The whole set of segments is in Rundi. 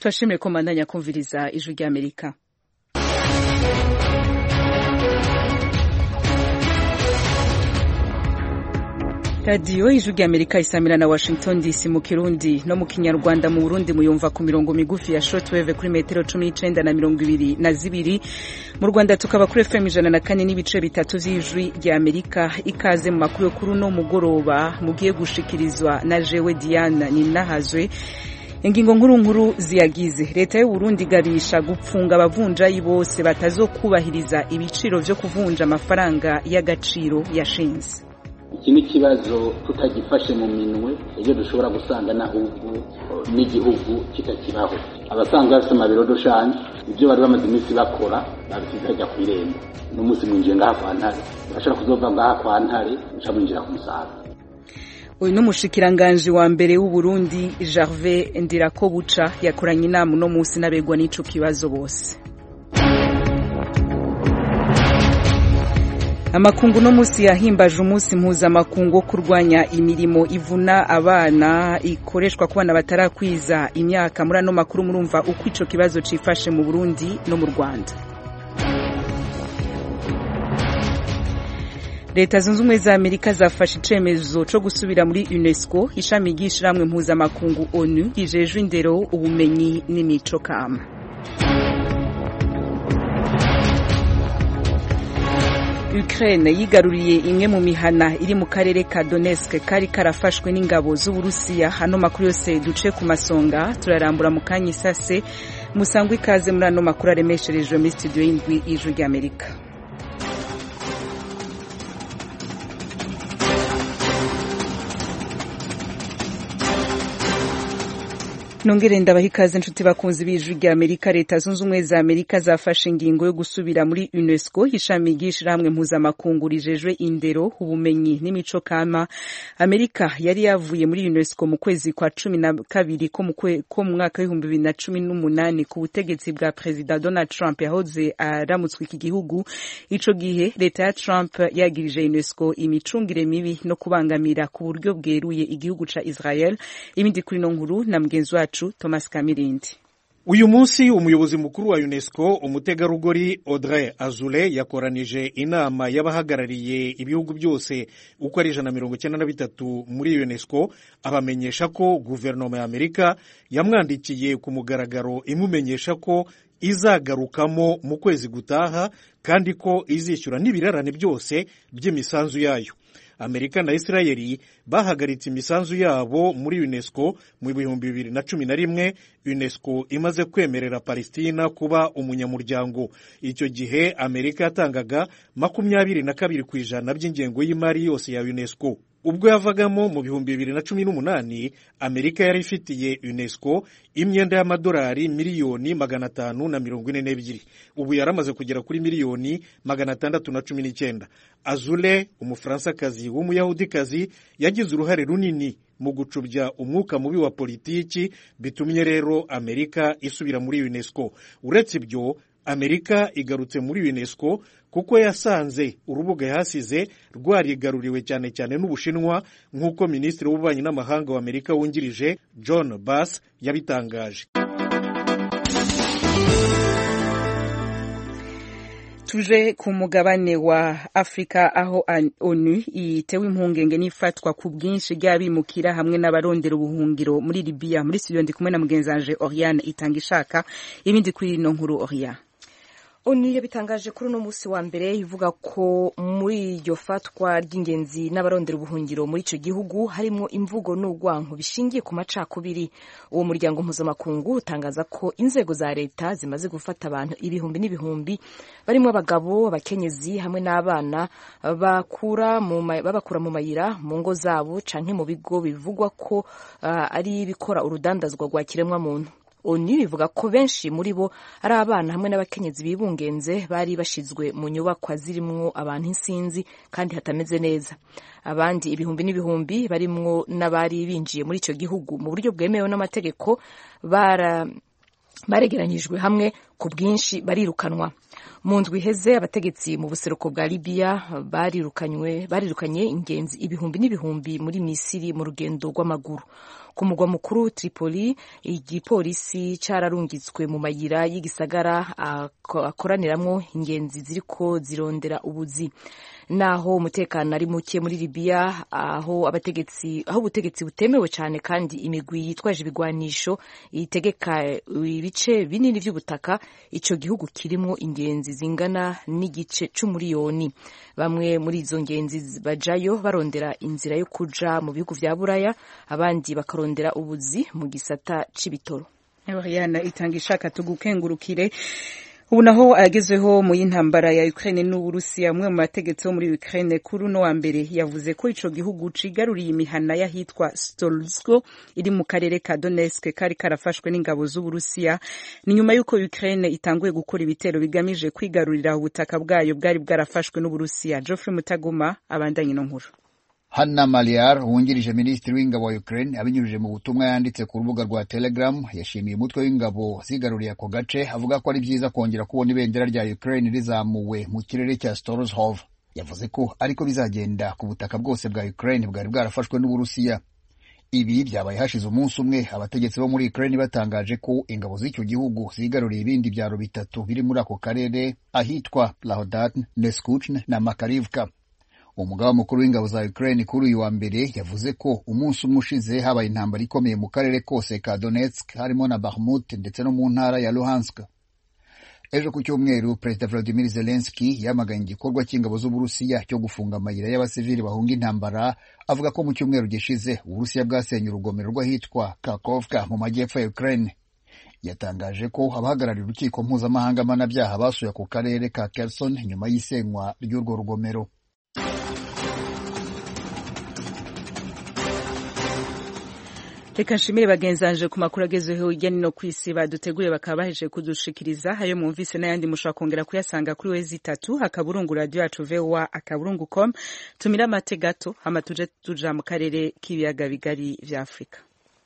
Twashimire ko mandanya kumviriza ijwi ry'Amerika. Radio ijwi ry'Amerika isamira na Washington DC mu Kirundi no mu Kinyarwanda. Mu Burundi muyumva ku mirongo migufi ya shortwave kuri metero 19 na 22. Mu Rwanda tukaba kuri FM 104 n'ibice bitatu vy'ijwi ry'Amerika. Ikaze mu makuru yo kuri no mugoroba mugiye gushikirizwa na jewe Diana Ninahazwe. Ingingo nkuru ziyagize leta y'u Burundi gabisha gupfunga abavunjayi bose batazokubahiriza ibiciro vyo kuvunja amafaranga y'agaciro yashinze. Iki ni kibazo tutagifashe mu minwe iyo dushobora gusanga n'ahubwo n'igihugu kitakibaho. Abasanga bafite amabiro doshanje ibyo bari bamaze iminsi bakora babikijya ku irembo n'umunsi mwinjiye ngaha kwa Ntare bashaka kuzova ngaha kwa Ntare uca mwinjira ku Musaga. Uyu n'umushikiranganje wa mbere w'u Burundi Gervais Ndirakobuca yakoranye inama no munsi n'abegwa n'ico kibazo bose. Amakungu no musi yahimbaje umunsi mpuzamakungu wo kurwanya imirimo ivuna abana ikoreshwa ku bana batarakwiza imyaka. Muri ano makuru murumva uko ico kibazo cifashe mu Burundi no mu Rwanda. Leta zunze ubumwe za Amerika zafashe icemezo co gusubira muri UNESCO, ishami ry'ishiramwe mpuzamakungu ONU rijejwe indero, ubumenyi n'imico kama. Ukraine yigaruriye imwe mu mihana iri mu karere ka Donetsk kari karafashwe n'ingabo z'u Burusiya. Hano makuru yose duce ku masonga turarambura mu kanya isase. Musangwe ikaze muri ano makuru aremesherejwe muri studio y'indwi y'ijwi ry'Amerika. Nongere ndabahikaze nshuti bakunzi b'ijwi ry'Amerika. Leta zunze ubumwe za Amerika zafashe ingingo yo gusubira muri UNESCO, ishami ry'ishiramwe mpuzamakungu rijejwe indero, ubumenyi n'imico kama. Amerika yari yavuye muri UNESCO mu kwezi kwa 12 ko mu mwaka wa 2018 ku butegetsi bwa President Donald Trump yahoze aramutswe iki gihugu. Ico gihe leta ya Trump yagirije UNESCO imicungire mibi no kubangamira ku buryo bweruye igihugu ca Israel. Ibindi kuri no nkuru na mgenzi wacu Thomas Kamirindi. Uyu munsi umuyobozi mukuru wa UNESCO umutegarugori Audrey Azoulay yakoranije inama y'abahagarariye ibihugu byose uko ari 193 muri UNESCO, abamenyesha ko guverinoma ya Amerika yamwandikiye ku mugaragaro imumenyesha ko izagarukamo mu kwezi gutaha kandi ko izishyura n'ibirarane byose by'imisanzu yayo. Amerika na Israeli bahagaritse imisanzu yabo muri UNESCO mu 2011, UNESCO imaze kwemerera Palestina kuba umunyamuryango. Icyo gihe Amerika yatangaga 22% by'ingengo y'imari yose ya UNESCO. Ubwo yavagamo mu 2018, Amerika yari ifitiye UNESCO imyenda y'amadolari miliyoni 542. Ubu yaramaze kugera kuri miliyoni 619. Azoulay, umufransakazi w'umuyahudikazi, yagize uruhare runini mu gucubya umwuka mubi wa politiki, bitumye rero Amerika isubira muri UNESCO. Uretse ibyo, Amerika igarutse muri UNESCO kuko yasanze urubuga yahasize rwarigaruriwe cyane cyane n'Ubushinwa, nk'uko Minisitiri w'Ububanyi n'Amahanga wa Amerika wungirije John Bass yabitangaje. Tuje ku mugabane wa Afrika aho ONU itewe impungenge n'ifatwa ku bwinshi ry'abimukira hamwe n'abarondera ubuhungiro muri Libya. Muri studio ndi kumwe na mugenzanje Oriane Itangishaka. Ibindi kuri no nkuru Oriane. ONU yabitangaje kuri no musi wa mbere ivuga ko muri iryo fatwa ry'ingenzi n'abarondera ubuhungiro muri ico gihugu harimo imvugo n'ugwanko bishingiye ku macakubiri. Uwo muryango mpuzamakungu utangaza ko inzego za leta zimaze gufata abantu ibihumbi n'ibihumbi barimo abagabo, abakenyezi hamwe n'abana babakura mu mayira mu ngo zabo canke mu bigo bivugwa ko ari bikora urudandazwa rwa kiremwa muntu. ONU ivuga ko benshi muri bo ari abana hamwe n'abakenyezi bibungenze bari bashizwe mu nyubakwa zirimwo abantu insinzi kandi hatameze neza. Abandi ibihumbi n'ibihumbi barimwo n'abari binjiye muri ico gihugu mu buryo bwemewe n'amategeko baregeranyijwe hamwe ku bwinshi barirukanwa. Mu ndwi iheze abategetsi mu buseruko bwa Libya barirukanye ingenzi ibihumbi n'ibihumbi muri Misiri mu rugendo rw'amaguru. Ku mugwa mukuru Tripoli, igipolisi cararungitswe mu mayira y'igisagara akoraniramwo ingenzi ziriko zirondera ubuzi. Naho umutekano ari muke muri Libya, aho ubutegetsi butemewe cyane kandi imigwi yitwaje ibigwanisho itegeka ibice binini by'ubutaka, ico gihugu kirimo ingenzi zingana n'igice c'umuriyoni. Bamwe muri izo ngenzi bajayo barondera inzira yo kuja mu bihugu vya Buraya, abandi bakarondera ubuzi mu gisata c'ibitoro. Yana itanga ishaka tugukengurukire. Ubu naho agezweho mu y'intambara ya Ukraine n'Uburusiya, amwe mu bategetsi bo muri Ukraine kuri no wa mbere yavuze ko ico gihugu cigaruriye imihana y'ahitwa Stolsko iri mu karere ka Donetsk kari karafashwe n'ingabo z'Uburusiya, ni nyuma yuko Ukraine itanguye gukora ibitero bigamije kwigarurira ubutaka bwayo bwari bwarafashwe n'Uburusiya. Geoffrey Mutagoma abandanye no nkuru. Hanna Maliar, wungirije minisitiri w'ingabo wa Ukraine, abinyujije mu butumwa yanditse ku rubuga rwa Telegram, yashimiye umutwe w'ingabo zigaruriye ako gace, avuga ko ari byiza kongera kubona ibendera rya Ukraine rizamuwe mu kirere cya Storozhov. Yavuze ko ariko bizagenda ku butaka bwose bwa Ukraine bwari bwarafashwe n'Uburusiya. Ibi byabaye hashize umunsi umwe abategetsi bo muri Ukraine batangaje ko ingabo z'icyo gihugu zigaruriye ibindi byaro bitatu biri muri ako karere, ahitwa Plahodatn, Neskuchne na Makarivka. Umugaba mukuru w'ingabo za Ukraine kuri uyu wa mbere yavuze ko umunsi umwe ushize habaye intambara ikomeye mu karere kose ka Donetsk, harimo na Bakhmut ndetse no mu ntara ya Luhansk. Ejo ku cyumweru, Perezida Volodymyr Zelensky yamaganye igikorwa cy'ingabo z'Uburusiya cyo gufunga amayira y'abasivili bahunga intambara, avuga ko mu cyumweru gishize Uburusiya bwasenye urugomero rw'ahitwa Kakhovka mu majyepfo ya Ukraine. Yatangaje ko abahagarariye urukiko mpuzamahanga mpanabyaha basuye ku karere ka Kherson nyuma y'isenywa ry'urwo rugomero. Reka nshimire bagenzanje ku makuru agezweho hirya no kwisi baduteguye bakaba baheje kudushikiriza. Hayo mwumvise n'ayandi mushobora kongera kuyasanga kuri wezi3 akaburungu radio yacu VOA akaburungu.com. Tumira amate gato hama tuje tuja mu karere k'ibiyaga bigari vya Afrika.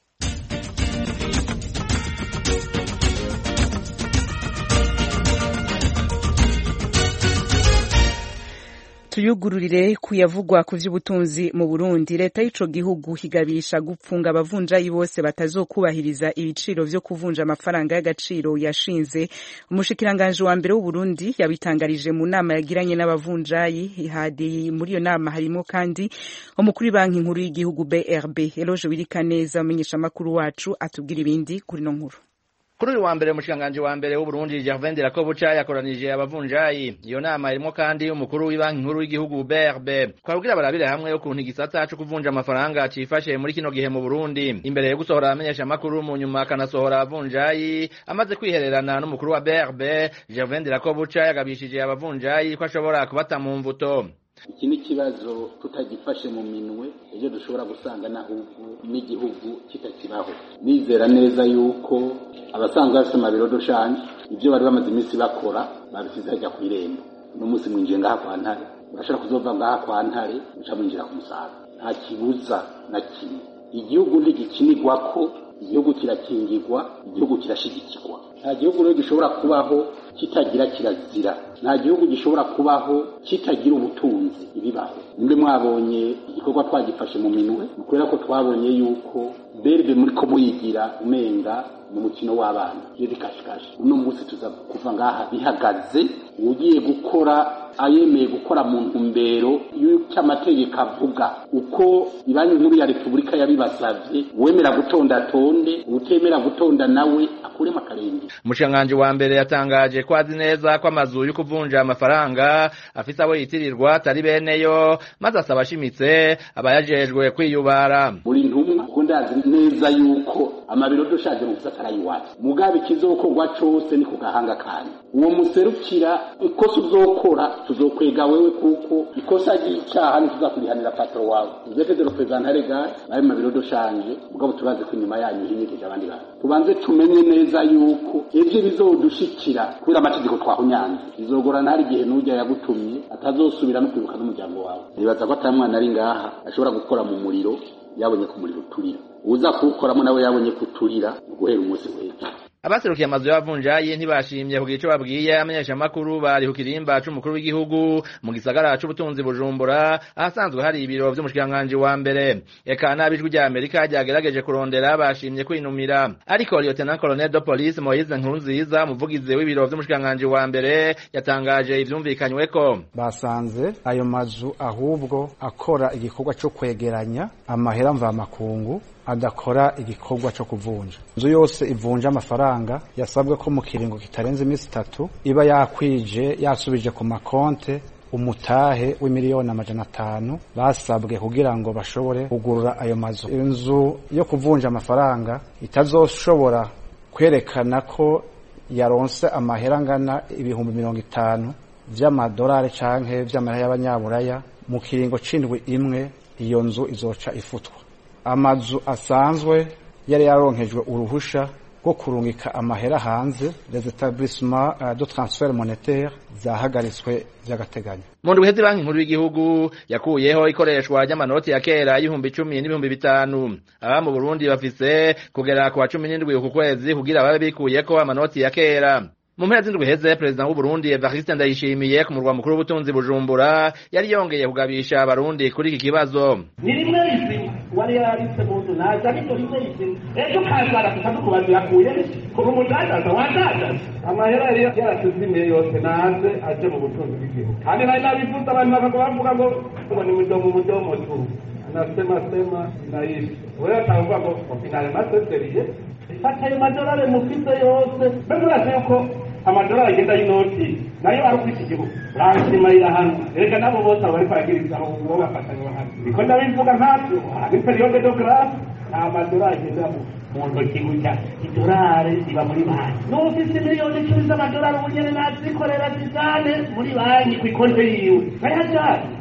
Tuyugururire kuyavugwa ku vy'ubutunzi mu Burundi. Leta y'ico gihugu higabisha gupfunga abavunjayi bose batazokubahiriza ibiciro vyo kuvunja amafaranga y'agaciro yashinze. Umushikiranganje wa mbere w'u Burundi yabitangarije mu nama yagiranye n'abavunjayi. Hadi muri iyo nama harimo kandi umukuru banki nkuru y'igihugu BRB. Eloge Wirikaneza amenyesha makuru wacu atubwira ibindi kuri no nkuru. Kuri uyu wa mbere umushikiranganje wa mbere w'u Burundi Gervais Ndirakobuca yakoranije abavunjayi. Iyo nama irimo kandi umukuru w'ibanki nkuru y'igihugu BRB. Twabwira barabire hamwe ukuntu igisata cyo kuvunja amafaranga cifashe muri kino gihe mu Burundi. Imbere yo gusohora amenyesha makuru mu nyuma kanasohora abavunjayi amaze kwihererana n'umukuru wa BRB Gervais Ndirakobuca yagabishije abavunjayi ko ashobora kubata mu mvuto. Iki ni kibazo tutagifashe mu minwe ejo dushobora gusanga n'ahubwo n'igihugu kitakibaho. Nizera neza yuko abasanzwe bafite amabiro doshanje ibyo bari bamaze iminsi bakora babisize hajya ku irembo. N'umunsi mwinjiye ngaha kwa Ntare urashobora kuzova ngaha kwa Ntare uca mwinjira ku Musaga. Nta kibuza na kimwe. Igihugu ntigikinirwa ko, igihugu kirakingirwa, igihugu kirashigikirwa. Nta gihugu rero gishobora kubaho kitagira kirazira. Nta gihugu gishobora kubaho kitagira ubutunzi ibibaho. Mbe mwabonye igikorwa twagifashe mu minwe, kubera ko twabonye yuko berbe muri ko muyigira umenga mu mukino w'abana. Iyo bikashikaje uno munsi tuza kuva ngaha bihagaze, ugiye gukora ayemeye gukora mu ntumbero y'uko amategeko avuga, uko ibanki nkuru ya Repubulika yabibasavye, wemera gutonda tonde, utemera gutonda nawe akurema akarenge. Umushikiranganje wa mbere yatangaje ko azi neza ko amazu yo kuvunja amafaranga afite abo yitirirwa atari beneyo, maze asaba ashimitse abayajejwe kwiyubara. Buri ntumwa ko ndazi neza yuko amabiro dushaje mu gisata yiwacu, mugabe kizokorwa cose ni kugahanga kandi uwo muserukira ikosa uzokora tuzokwega wewe, kuko ikosa ry'icyaha ntituzakurihanira patro wawe. Uzekeze represent legal ayo mabiro doshanje, mugabo tubaze ko inyuma yanyu hinyigije abandi bantu. Tubanze tumenye neza yuko ivyo bizodushikira kubera amategeko twahunyanze bizogorana. Hari igihe n'ujya yagutumye atazosubira no kwibuka n'umuryango wawe. Nibaza ko atamwana ari ngaha ashobora gukora mu muriro yabonye ku muriro turira, uza kuwukoramo nawe yabonye kuturira guhera umunsi w'ejo. abaserukiye amazu y'abavunjayi ntibashimye kugira ico babwiye amenyeshamakuru bari ku kirimba c'umukuru w'igihugu mu gisagara c'ubutunzi Bujumbura ahasanzwe hari ibiro vy'umushikiranganji wa mbere eka n'abijwi rya Amerika ryagerageje kurondera bashimye kwinumira ariko Lieutenant Colonel de Police Moise Nkurunziza umuvugizi w'ibiro vy'umushikiranganji wa mbere yatangaje ivyumvikanyweko basanze ayo mazu ahubwo akora igikorwa cyo kwegeranya amahera mvamakungu adakora igikorwa cyo kuvunja. Inzu yose ivunja amafaranga yasabwe ko mu kiringo kitarenze imisi 3 iba yakwije yasubije ku makonte umutahe w'imiliyoni 500 basabwe kugira ngo bashobore kugurura ayo mazu. Inzu yo kuvunja amafaranga itazoshobora kwerekana ko yaronse amahera angana ibihumbi 50 vy'amadolari canke vy'amahera y'abanyaburaya mu kiringo c'indwi imwe, iyo nzu izoca ifutwa. Amazu asanzwe yari yaronkejwe uruhusha rwo kurungika amahera hanze, les établissements de transfert monétaire zahagaritswe vy'agateganyo. Mu ndwi hezi banki nkuru y'igihugu yakuyeho ikoreshwa ry'amanoti ya kera y'ibihumbi 10 n'ibihumbi 5. Aba mu Burundi bafise kugera ku 17 uku kwezi kugira babe bikuyeko amanoti ya kera. Mu mpera z'indwi heze President w'u Burundi Evariste Ndayishimiye ku murwa mukuru w'ubutunzi Bujumbura yari yongeye kugabisha abarundi kuri iki kibazo. Ni rimwe izi wari yaritse muntu naza ariko rimwe izi ejo kazara kutabukubazira kuye kuva umudandaza wandaza amahera yari yaratuzimiye yose naze aje mu butunzi bw'igihugu kandi nari nabivuze abantu bakavuga ngo ni mudomo tu anasema naishi wewe atavuga ngo finale maseseriye fata ayo madolari mufite yose bemurase yuko amadolari agenda y'inoti nayo ari kw'iki gihugu ransimarira hano erega nabo bose bari kwagiriza aho uwo bafatanywa hano niko ndabivuga nkatwe hari periode de grâce nta madolari agenda mu ntoki gutya idolari iba muri banki n'ufise miliyoni 10 z'amadolari ubunyene nazikorera zizane muri banki kw'ikonte yiwe nayajane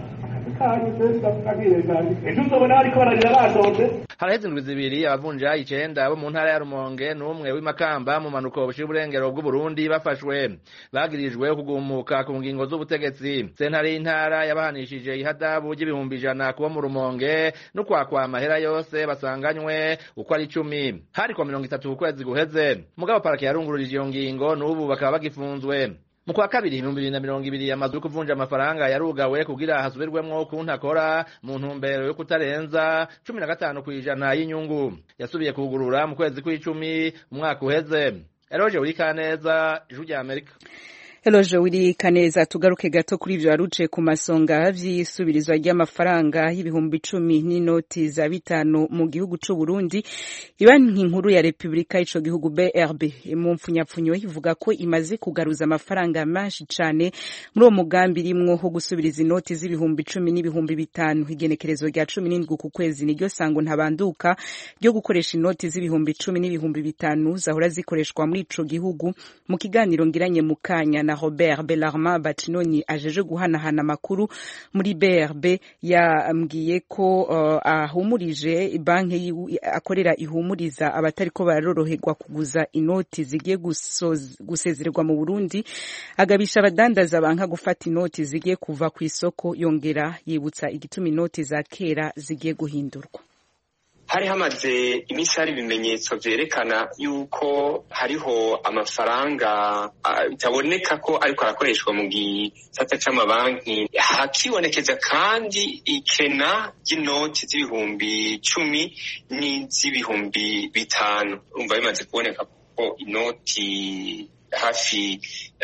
haraheze indwi zibiri abavunjayi 9 bo mu ntara ya Rumonge n'umwe w'imakamba mu manuko bushira uburengero bw'u Burundi bafashwe bagirijwe kugumuka ku ngingo z'ubutegetsi. Sentare y'intara yabahanishije ihadabu y'ibihumbi 100 kuba mu Rumonge no kwakwa amahera yose basanganywe uko ari 10 hari kwa 30 ukwezi guheze. Mugabo parake yarungururije iyo ngingo n'ubu bakaba bagifunzwe. Mu kwa kabiri 2020 amazu yo kuvunja amafaranga yarugawe kugira hasubirwemwo ukuntu akora mu ntumbero yo kutarenza 15% y'inyungu. Yasubiye kugurura mu kwezi kw'icumi umwaka uheze. Eroje Urikaneza, Ijwi rya Amerika. Eloje Urikaneza, tugaruke gato kuri ivyo aruce ku masonga vy'isubirizwa ry'amafaranga y'ibihumbi 10 n'inoti za 5 mu gihugu c'u Burundi. Ibanki nkuru ya Republika ico gihugu BRB mu mfunyapfunyo ivuga ko imaze kugaruza amafaranga menshi cane muri uwo mugambi rimwo ho gusubiriza inoti z'ibihumbi 10 n'ibihumbi 5. Igenekerezo rya 17 ku kwezi niryo sango ntabanduka ryo gukoresha inoti z'ibihumbi 10 n'ibihumbi 5 zahora zikoreshwa muri ico gihugu. Mu kiganiro ngiranye mu kanya na Robert Bellarmin Batinoni ajeje guhanahana makuru muri BRB yambwiye ko ahumurije banki akorera ihumuriza abatari ko baroroherwa kuguza inoti zigiye gusezererwa mu Burundi, agabisha abadandaza banka gufata inoti zigiye kuva ku isoko, yongera yibutsa igituma inoti za kera zigiye guhindurwa. Hari hamaze imisi hari ibimenyetso vyerekana yuko hariho amafaranga bitaboneka ko ariko arakoreshwa mu gisata c'amabanki. Hakibonekeza kandi ikena ry'inoti z'ibihumbi 10 n'iz'ibihumbi 5. Urumva bimaze kuboneka ko inoti hafi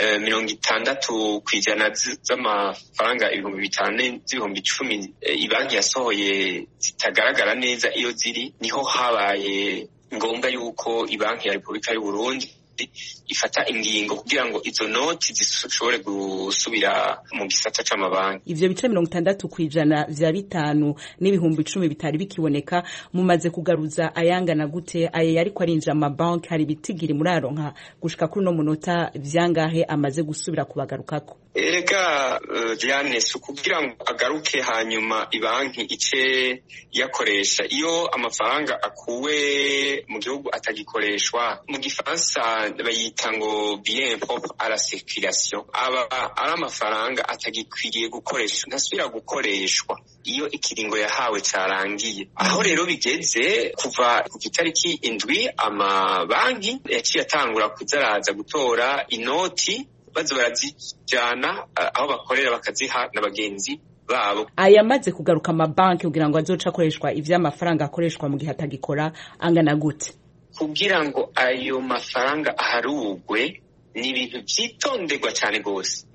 60% z'amafaranga ibihumbi 5 z'ibihumbi 10 ibanki yasohoye zitagaragara neza iyo ziri. Niho habaye ngombwa yuko ibanki ya Republika y'u Burundi ifata ingingo kugira ngo izo noti zishobore gusubira mu gisata c'amabanki. Ivyo bice 60% vya 5 n'ibihumbi 10 bitari bikiboneka, mumaze kugaruza ayangana gute? Aye yariko arinja amabanki hari bitigiri muri aronka gushika kuri no munota vyangahe amaze gusubira kubagarukako? Erega Diane, kugira ngo agaruke hanyuma ibanki ice yakoresha iyo amafaranga akuwe mu gihugu atagikoreshwa, mu Gifaransa bayita ngo bien propre à la circulation, aba ari amafaranga atagikwiriye gukoresha, ntasubira gukoreshwa. iyo ikiringo yahawe carangiye. Aho rero bigeze kuva ku itariki indwi amabanki yaciye atangura kuzaraza gutora inoti baza barazijana aho bakorera bakaziha n'abagenzi babo. Ayamaze kugaruka amabanki kugira ngo azoca akoreshwa ivy'amafaranga akoreshwa mu gihe atagikora angana gute? Kugira ngo ayo mafaranga aharugwe ni ibintu vyitonderwa cyane gose,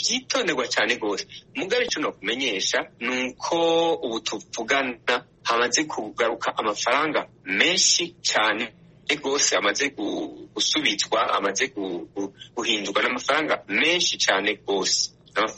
mugabe ico no kumenyesha nuko ubu tuvugana hamaze kugaruka amafaranga menshi cyane gose, amaze gusubizwa, amaze guhindurwa n'amafaranga menshi cyane gose,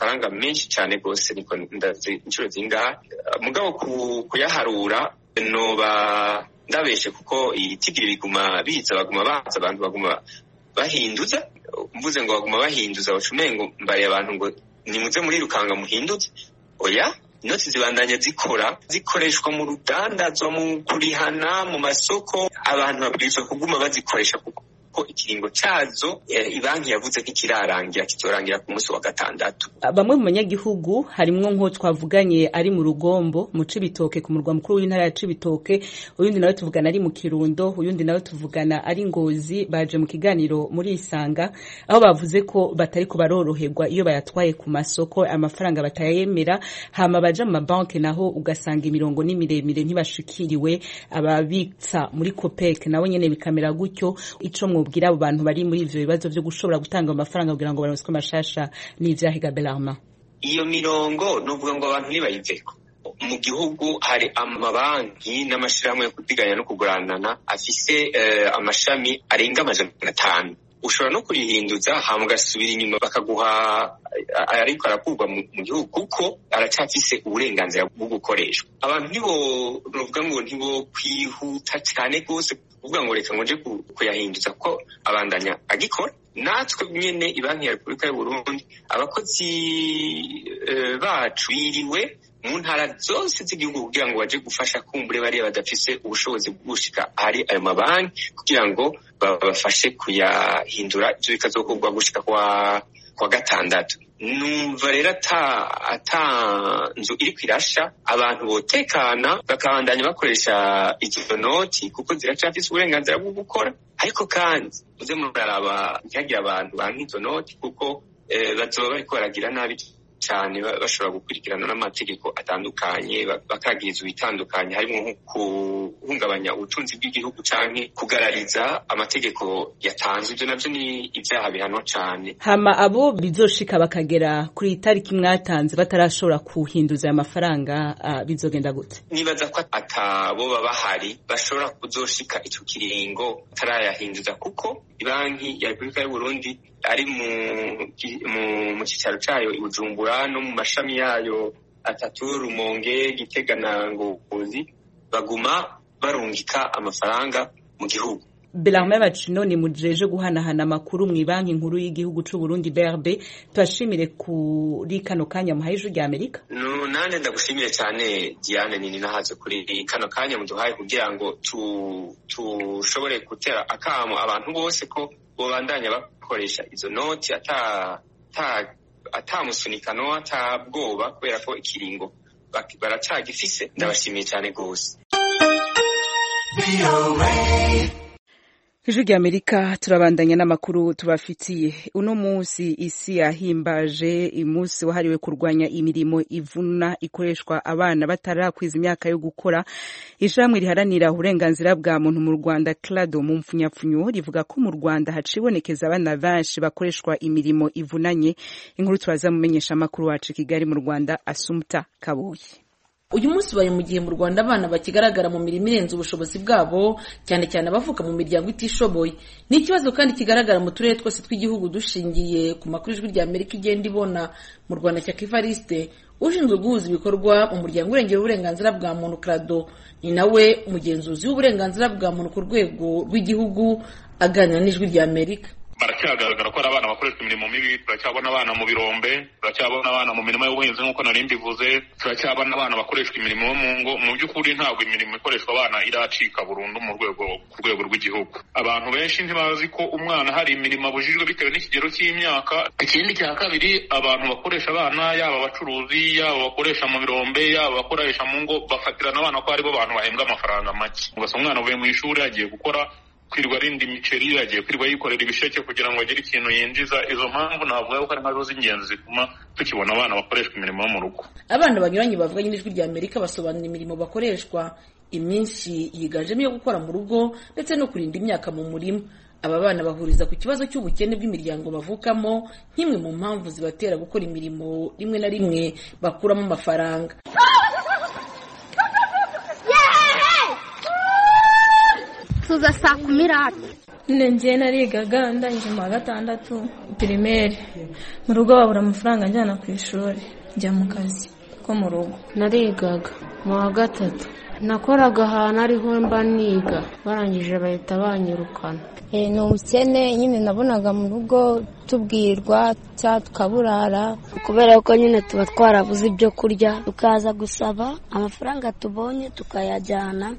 niko ndazi inshuro zingahe. Mugabo kuyaharura noba ndabeshe kuko itigiri biguma biza, baguma baza, abantu baguma bahinduza. Mvuze ngo baguma bahinduza bacumengo mbare abantu ngo nimuze muri rukanga muhinduze. Oya, inoti zibandanya zikoreshwa mu rudandazwa, mu kurihana, mu masoko. Abantu babwirizwa kuguma bazikoresha kuko ikiringo cazo ibanki yavuze kikirarangira, kizorangira ku munsi wa gatandatu. Bamwe mu banyagihugu harimwo nko twavuganye ari mu Rugombo, mu Cibitoke, ku murwa mukuru w'intara ya Cibitoke, uyundi nawe tuvugana ari mu Kirundo, uyundi nawe tuvugana ari Ngozi, baje mu kiganiro muri Isanga, aho bavuze ko batari ko baroroherwa iyo bayatwaye ku masoko, amafaranga batayemera, hama baja mu mabanki naho ugasanga imirongo ni miremire ntibashikiriwe. Ababitsa muri Copec nawe nyene bikamera gutyo. Ico mwubwira abo bantu bari muri ivyo bibazo vyo gushobora gutanga amafaranga kugira ngo baronswe amashasha n'ivyahiga Belarma? Iyo mirongo nuvuga ngo abantu nibayiveko. Mu gihugu hari amabanki n'amashirahamwe yo kudiganya no kuguranana afise amashami arenga 500. Ushobora no kurihinduza hama ugasubira inyuma bakaguha ariko arakurwa mu gihugu kuko aracafise uburenganzira bwo gukoreshwa. Abantu novuga ngo ntibo kwihuta cyane gose kuvuga ngo reka ngoje kuyahinduza ko abandanya agikora. Natwe nyene ibanki ya Repubulika y'u Burundi abakozi bacu biriwe mu ntara zose z'igihugu kugira ngo baje gufasha kumbure bariya badafise ubushobozi bw'ugushika hari ayo mabanki kugira ngo babafashe kuyahindura, ivyo bikazokorwa gushika kwa gatandatu. Numva rero ata nzu iri kwirasha, abantu botekana bakabandanya bakoresha izo noti kuko ziracafise uburenganzira bwo gukora. Ariko kandi uze muraraba ntihagira abantu banka izo noti kuko bazoba bariko baragira nabi cyane, bashobora gukurikirana n'amategeko atandukanye, bakagiriza ibitandukanye harimo nko guhungabanya ubutunzi bw'igihugu canke kugarariza amategeko yatanzwe. Ivyo navyo ni ivyaha bihanwa cane. Hama abo bizoshika bakagera kuri itariki mwatanze batarashobora kuhinduza aya mafaranga, bizogenda gute? Nibaza ko atabo baba bahari bashobora kuzoshika ico kiringo tarayahinduza kuko ibanki ya Repubulika y'u Burundi ari mu cicaro cayo i Bujumbura no mu mashami yayo 3 Rumonge, Gitega na Ngozi, baguma barungika amafaranga mu gihugu. Belarma Bacino ni mujeje guhanahana amakuru mu banki nkuru y'igihugu c'u Burundi BRB. Twashimire kuri kano kanya muhaye ijwi rya Amerika. No, nane ndagushimiye cyane Diane, nini nahaze kuri kano kanya muduhaye kugira ngo tushobore gutera akamo abantu bose ko bobandanya bakoresha izo noti ata musunikano, ata bwoba, kubera ko ikiringo baracagifise. Ndabashimiye cyane gose. Ijwi rya Amerika turabandanya n'amakuru tubafitiye. Uno munsi isi yahimbaje umunsi wahariwe kurwanya imirimo ivuna ikoreshwa abana batarakwiza imyaka yo gukora. Ijamwe riharanira uburenganzira bwa muntu mu Rwanda CLADO mu mfunyapfunyo rivuga ko mu Rwanda hacibonekeza abana benshi bakoreshwa imirimo ivunanye. Inkuru turaza mumenyesha amakuru wacu Kigali mu Rwanda Asumta Kaboyi. Uyu munsi baye mu gihe mu Rwanda abana bakigaragara mu mirimo irenze ubushobozi bwabo, cyane cyane abavuka mu miryango itishoboye. Ni ikibazo kandi kigaragara mu turere twose tw'igihugu dushingiye ku makuru ijwi rya Amerika igenda ibona. Mu Rwanda Cyaka Evariste ushinzwe guhuza ibikorwa mu muryango urengera uburenganzira bwa muntu CLADO, ni nawe umugenzuzi w'uburenganzira bwa muntu ku rwego rw'igihugu, aganira n'ijwi rya Amerika. Barakigaragara ko ari abana bakoreshwa imirimo mibi, turacyabona abana mu birombe, turacyabona abana mu mirimo y'ubuhinzi nk'uko nari mbivuze, turacyabona abana bakoreshwa imirimo yo mu ngo. Mu by'ukuri ntabwo imirimo ikoreshwa abana iracika burundu ku rwego rw'igihugu. Abantu benshi ntibazi ko umwana hari imirimo abujijwe bitewe n'ikigero cy'imyaka. Ikindi cya kabiri, abantu bakoresha abana, yaba abacuruzi, yaba bakoresha mu birombe, yaba bakoresha mu ngo, bafatirana abana ko aribo bantu bahembwa amafaranga make. Ugasanga umwana avuye mu ishuri agiye gukora, kwirirwa arinda imiceri, agiye kwirirwa yikorera ibisheke kugira ngo agire ikintu yinjiza. Izo mpamvu navuga ko ari nkazo z'ingenzi zituma tukibona abana bakoreshwa imirimo yo mu rugo. Abana banyuranye bavuganye n'Ijwi rya Amerika basobanura imirimo bakoreshwa, imyinshi yiganjemo iyo gukora mu rugo ndetse no kurinda imyaka mu murima. Aba bana bahuriza ku kibazo cy'ubukene bw'imiryango bavukamo nk'imwe mu mpamvu zibatera gukora imirimo rimwe na rimwe bakuramo amafaranga. tuza saa 10 njye narigaga ndangije mu wa 6 primaire, mu rugo babura amafaranga njyana ku ishuri, njya mu kazi ko mu rugo. narigaga mu wa 3 nakoraga ahantu ariho mba niga, barangije bahita banyirukana. Ni ubukene nyine nabonaga mu rugo, tubwirwa cyangwa tukaburara kubera ko nyine tuba twarabuze ibyo kurya, tukaza gusaba amafaranga tubonye tukayajyana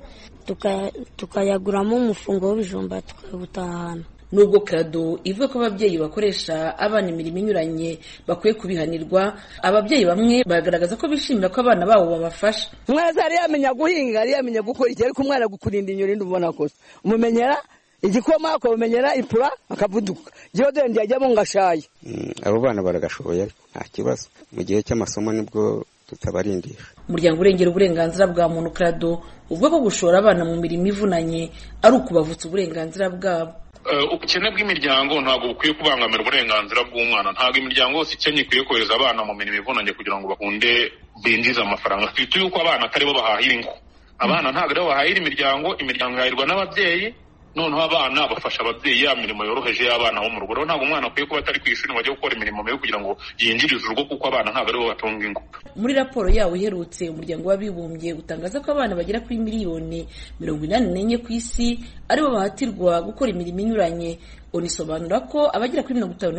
tukayaguramo umufungo w'ibijumba tukawutahana. Nubwo Krado ivuga ko ababyeyi bakoresha abana imirimo inyuranye bakwiye kubihanirwa, ababyeyi bamwe bagaragaza ko bishimira ko abana babo babafasha. Umwana yari yamenya guhinga, yari yamenya gukora iki, ariko umwana gukurinda inyoni ndubona kosa. Umumenyera igikoma, akamenyera ipura, akavuduka. Jewe ndi yajyamo ngashaye. Abo bana baragashoboye nta kibazo. Mu gihe cy'amasomo nibwo tutabarindisha. Umuryango urengera uburenganzira bwa muntu Krado uvuga ko gushora abana mu mirimo ivunanye ari ukubavutsa uburenganzira bwabo. Ubukene bw'imiryango ntabwo bukwiye kubangamira uburenganzira bw'umwana. Ntabwo imiryango yose ikennye ikwiye kohereza abana mu mirimo ivunanye kugira ngo bakunde binjize amafaranga. Twite yuko abana atari bo bahahira ingo. Abana ntabwo aribo bahahira imiryango ihahirwa n'ababyeyi, noneho abana bafasha ababyeyi ya mirimo yoroheje y'abana bo mu rugo. Rero ntabwo umwana akwiye kuba atari ku ishuri ngo ajye gukora imirimo mibi kugira ngo yinjirize urugo, kuko abana ntabwo aribo batunga ingo. Muri raporo yawo iherutse, umuryango w'abibumbye utangaza ko abana bagera kuri miliyoni 84 ku isi aribo bahatirwa gukora imirimo inyuranye. Onisobanura ko abagera kuri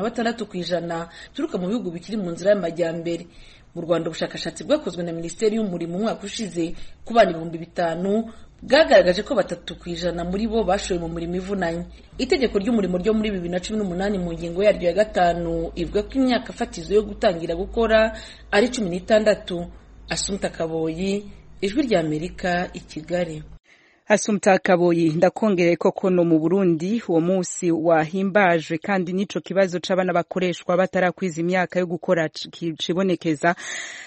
56% turuka mu bihugu bikiri mu nzira y'amajyambere. Mu Rwanda ubushakashatsi bwakozwe na Minisiteri y'Umurimo umwaka ushize ku bana 5,000 bwagaragaje ko 3% muri bo bashoye mu murimo ivunanye. Itegeko ry'umurimo ryo muri 2018 mu ngingo yaryo ya 5 ivuga ko imyaka fatizo yo gutangira gukora ari 16. Asumta Kaboyi, Ijwi rya Amerika, i Kigali. Asumta Kaboyi, ndakongereye koko no mu Burundi uwo munsi wahimbajwe kandi nico kibazo c'abana bakoreshwa batarakwiza imyaka yo gukora kibonekeza,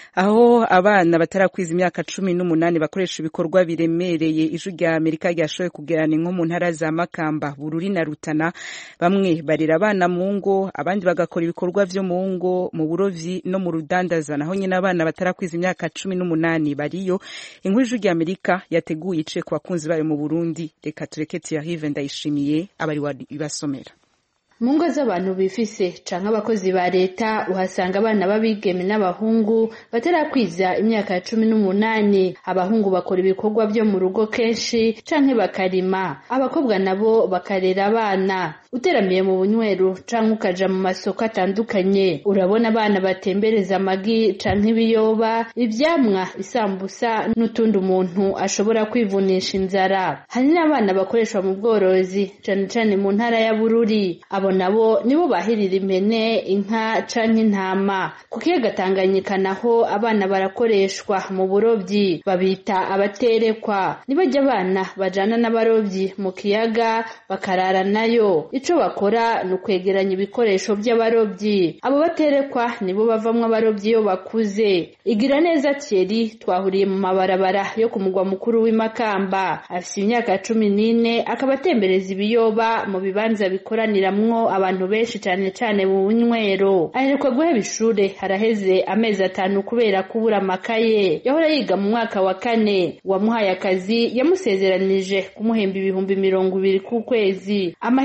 aho abana batarakwiza imyaka 18 bakoresha ibikorwa biremereye. Ijwi rya Amerika ryashoye kugerana nko mu ntara za Makamba, Bururi na Rutana. Bamwe barera abana mu ngo, abandi bagakora ibikorwa vyo mu ngo, mu burovyi no mu rudandaza. Naho nyine abana batarakwiza imyaka 18 bariyo. Inkuru Ijwi rya Amerika yateguye ice ku bakunzi bayo mu Burundi. Reka tureke Thierry Ndayishimiye abari ibasomera. Mu ngo z'abantu bifise canke abakozi ba leta uhasanga abana babigeme n'abahungu batarakwiza imyaka ya 18. Abahungu bakora ibikorwa byo mu rugo kenshi canke bakarima, abakobwa nabo bakarera abana. Uteramiye mu bunywero canke ukaja mu masoko atandukanye urabona abana batembereza amagi canke ibiyoba, ivyamwa, isambusa n'utundi umuntu ashobora kwivunisha inzara. Hari n'abana bakoreshwa mu bworozi cane cane mu ntara ya Bururi. Abo nabo nibo bahirira impene, inka canke intama. Ku kiyaga Tanganyika naho abana barakoreshwa mu burobyi, babita abaterekwa. Nibajya abana bajana n'abarovyi mu kiyaga bakarara nayo. Ico bakora ni ukwegeranya ibikoresho by'abarobyi. Abo baterekwa nibo bavamwo abarobyi iyo bakuze. Igira neza Thierry twahuriye mu mabarabara yo ku mugwa mukuru w'Imakamba, afise imyaka 14, akaba atembereza ibiyoba mu bibanza bikoraniramwo abantu benshi cyane cyane mu bunywero. Aheruka guheba ishure haraheze amezi 5 kubera kubura amakaye. Yahora yiga mu mwaka wa 4, wamuhaye akazi yamusezeranije kumuhemba 20,000 ku kwezi. Amahera akore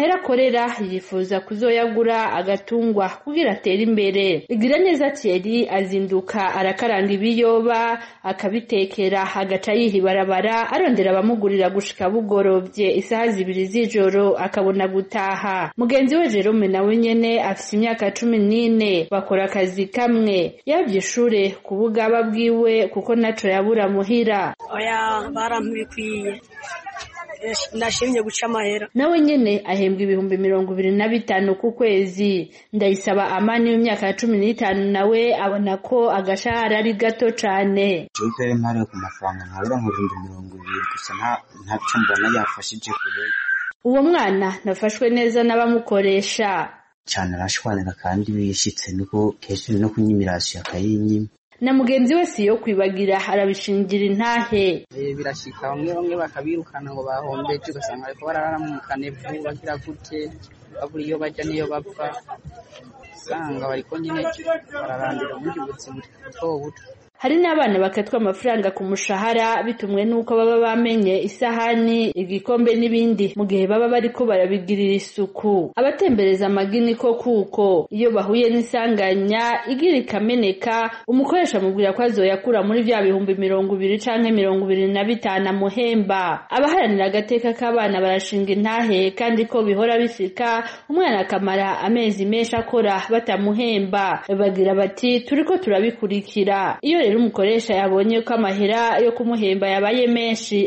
akorera yifuza kuzoyagura agatungwa kugira atere imbere. Igiraneza Thierry azinduka arakaranga ibiyoba akabitekera agaca yihibarabara arondera abamugurira gushika bugorovye isaha 2 z'ijoro akabona gutaha. Mugenzi we Jerome nawe nyene afise imyaka 14 bakora akazi kamwe yavye ishure ku bugaba bwiwe kuko naco yabura muhira. Oya barampikwiye nashimye guca amahera. Nawe nyene ahembwa ibihumbi 25 ku kwezi. Ndayisaba Amani w'imyaka 15 nawe abona ko agashahara ari gato cane. Jokere mpare ku mafaranga nkabura mu 220 gusa nta cyo mbona yafashije kure. Uwo mwana nafashwe neza n'abamukoresha cyane arashwanira kandi bishitse nuko kesho no kunyimirasha akayinyima. Na mugenzi we siyo kwibagira arabishingira intahe. Birashika bamwe bakabirukana ngo bahombeje ugasanga ariko barara mu kanevu bagira gute baburi iyo bajya niyo bapfa sanga bariko nyine bararandira ubundi buzima buto. Hari n'abana bakatwa amafaranga ku mushahara bitumwe nuko baba bamenye isahani, igikombe n'ibindi mu gihe baba bariko barabigirira isuku. Abatembereza amagini ko kuko iyo bahuye n'isanganya igira ikameneka umukoresha mubwira ko azoyakura muri vya bihumbi 20 canke 25 muhemba. Abaharanira agateka k'abana barashinga intahe kandi ko bihora bishika umwana akamara amezi menshi akora batamuhemba. Bagira bati turiko turabikurikira. Iyo rero umukoresha yabonye ko amahera yo kumuhemba yabaye menshi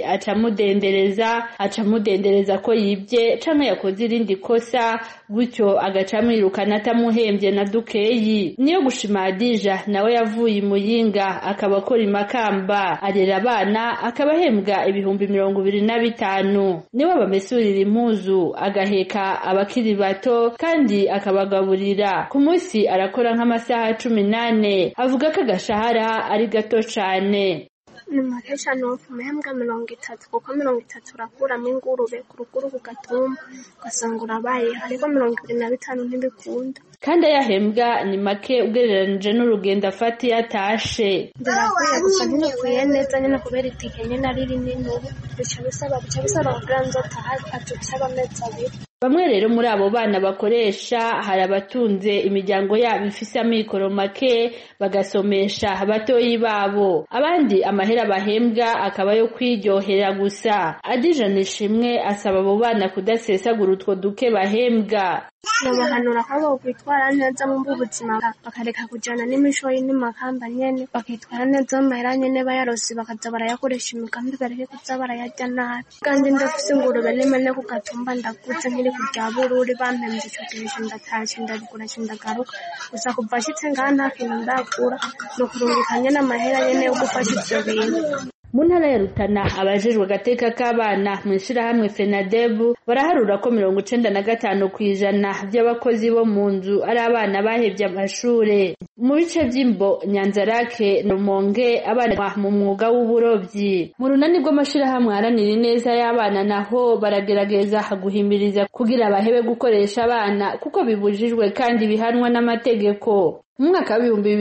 acamudendereza ko yibye canke yakoze irindi kosa gutyo agacamwirukana atamuhembye na dukeyi. Niyo gushima Adija nawe yavuye Muyinga akaba akora imakamba arera abana akabahembwa ibihumbi 25. Niwe bamesurira impuzu agaheka abakiri bato kandi akabagaburira. Ku munsi arakora nk'amasaha 18. Avuga ko agashahara ari gato cane. Nimukesha no kumehembwa 30 kuko 30 urakuramo ingurube ku ruguru ku gatumba ugasanga urabaye ariko 25 ntibikunda. Kandi ayahembwa ni make ugereranije n'urugendo afati yatashe. Ndakwiye gusa ntikuye neza nyine kubera itike nyine ari rinini bica bisaba kugira nzotaha atusaba amezi abiri. Bamwe rero muri abo bana bakoresha hari abatunze imiryango yabo ifise amikoro make bagasomesha abatoyi babo. Abandi amahera bahembwa akaba yo kwiryohera gusa. Adija Nishimwe asaba abo bana kudasesagura utwo duke bahembwa. Nabahanura ko kwitwara neza mu buzima bakareka kujana n'imisho n'imakamba nyene bakitwara neza amahera nyene bayarosi bakaza barayakoresha imigambi bareke kuza barayajya nabi. Kandi ndafise ingurube n'imene ku gatumba ndagutse nkiri kurya bururi bampemje ico gihe ndatashe ndabigura ndagaruka gusa kuva ashitse ngaha nta kintu ndakura no kurungikanya n'amahera nyene yo gufasha ivyo bintu. Mu ntara ya Rutana abajejwe agateka k'abana mu ishirahamwe FENADEB baraharura ko 95% by'abakozi bo mu nzu ari abana bahevye amashure. Mu bice by'Imbo, Nyanzarake, Rumonge abana mu mwuga w'uburovyi. Mu runani rw'amashirahamwe aharanira ineza y'abana naho baragerageza guhimiriza kugira bahebe gukoresha abana kuko bibujijwe kandi bihanwa n'amategeko. Mu mwaka wa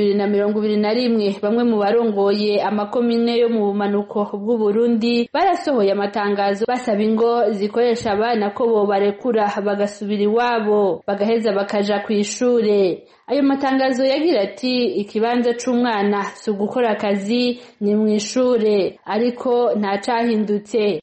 2021 bamwe mu barongoye amakomine yo mu bumanuko bw'u Burundi barasohoye amatangazo basaba ingo zikoresha abana ko bo barekura bagasubira iwabo bagaheza bakaja kw'ishure. Ayo matangazo yagira ati ikibanza c'umwana si gukora akazi ni mw'ishure ariko nta cahindutse.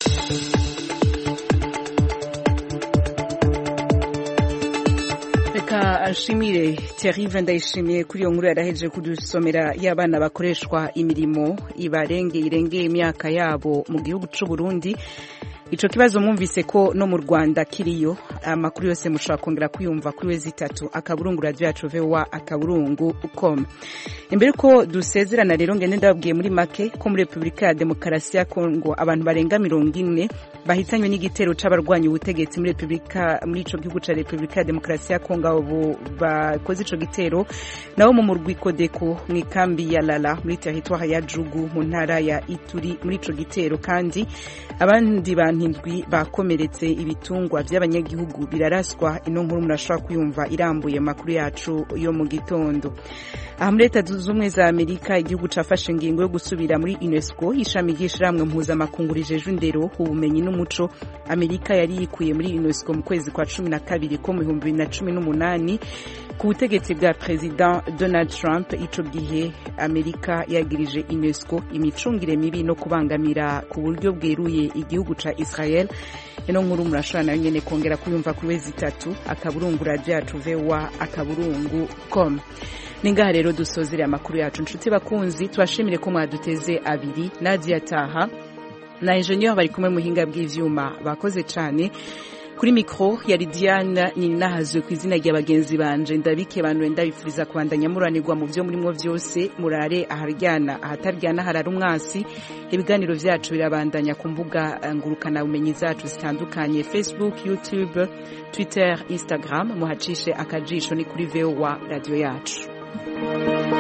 Ashimire Thierry Ndayishimiye kuri iyo nkuru yaraheje kudusomera y'abana bakoreshwa imirimo irengeye imyaka yabo mu gihugu c'u Burundi. Ico kibazo mwumvise ko no mu Rwanda kiriyo. Amakuru yose mushobora kongera kuyumva kuri wezi3 akaburungu radio yacu VOA akaburungu.com. Imbere ko dusezerana rero ngende ndababwiye muri make ko muri Republika ya Demokarasi ya Kongo abantu barenga 40 bahitanywe n'igitero c'abarwanyi ubutegetsi muri ico gihugu ca Republika ya Demokarasi ya Kongo abo bakoze ico gitero nawo mu murwi Kodeko mu ikambi ya Lala muri territoire ya Jugu mu ntara ya Ituri muri ico gitero kandi abandi bantu nk'indwi bakomeretse ibitungwa by'abanyagihugu biraraswa. Ino nkuru murashobora kuyumva irambuye makuru yacu yo mu gitondo. Aha muri Leta Zunze Ubumwe za Amerika igihugu cafashe ingingo yo gusubira muri UNESCO, ishami ry'ishirahamwe mpuzamakungu rijejwe indero, ubumenyi n'umuco. Amerika yari yikuye muri UNESCO mu kwezi kwa 12 ko mu 2018 ku butegetsi bwa President Donald Trump. Ico gihe Amerika yagirije UNESCO imicungire mibi no kubangamira ku buryo bweruye igihugu ca Israel. Ino nkuru murashobora nayo nyene kongera kuyumva ku wezi 3 akaburungu radio yacu voa@akaburungu.com. Ningaha rero dusozera amakuru yacu nshuti bakunzi, tubashimire ko mwaduteze abiri. Nadia Taha na engineer bari kumwe muhinga bw'ivyuma bakoze cane. Kuri mikro yari Diana Ninahazwe ku izina ry'abagenzi banje ndabike bantu ndabifuriza kubandanya muranirwa mu byo murimo byose, murare aharyana ahataryana harara umwasi. Ibiganiro vyacu birabandanya ku mbuga ngurukana bumenyi zacu zitandukanye, Facebook, YouTube, Twitter, Instagram. Muhacishe akajisho ni kuri VOA radio yacu.